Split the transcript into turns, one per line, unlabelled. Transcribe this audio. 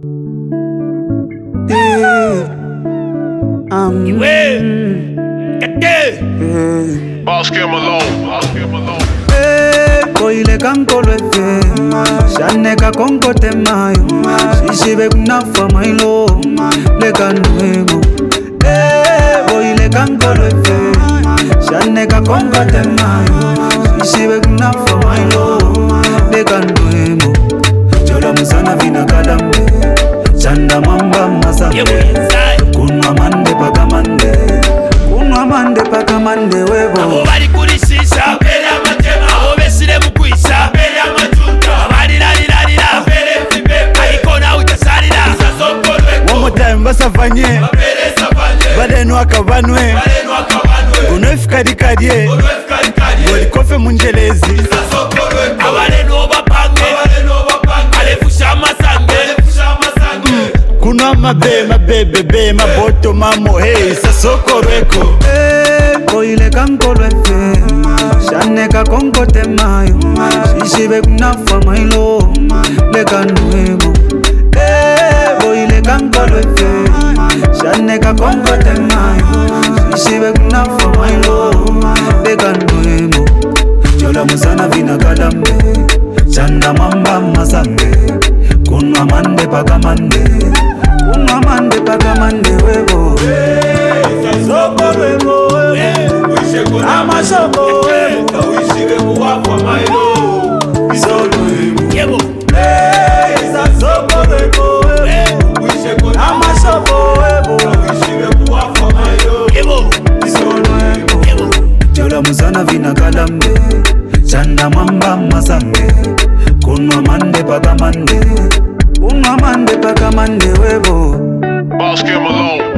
Koile kankolo efe Shaneka konko temayo Shishibe kunafa mailo Leka nuemo Koile kankolo efe Shaneka konko temayo Shishibe kunafa mailo Leka nuemo Jola musana vina kalambe Chanda mamba masambe Kunwa mande paka mande Kunwa mande paka mande webo
Abo bari kulisisa Bele amatema Abo besile mukuisa Bele amajunta Abari lalilalila Bele fipepe Aikona utasalila
One more time basavanye
Bele savanye
Badenu akabanwe Gonoifu kadikadye Goli kofe munjelezi
Abalenu obapange Alefusha masange
Kunwa mabebe maboto mamo hey sasoko reko
Koile kankolo efe Shaneka konko temayo Shishibe kunafa mailo Leka nuemo Koile kankolo efe Shaneka konko temayo Shishibe kunafa mailo Leka nuemo Jola musana vina kalambe Chanda mamba masange Kunwa mande paka mande Kunwa mande paka mande webo Soko webo Ama soko webo
Uishibe kuwakwa mailo
Isolo webo
Yebo
Isa soko webo Ama soko webo
Uishibe kuwakwa mailo Yebo
Isolo webo
Yebo
Jola musana vina kalambe Chanda mamba masange Kunwa mande paka mande Kunwa mande paka mande webo
Boss Kim alone.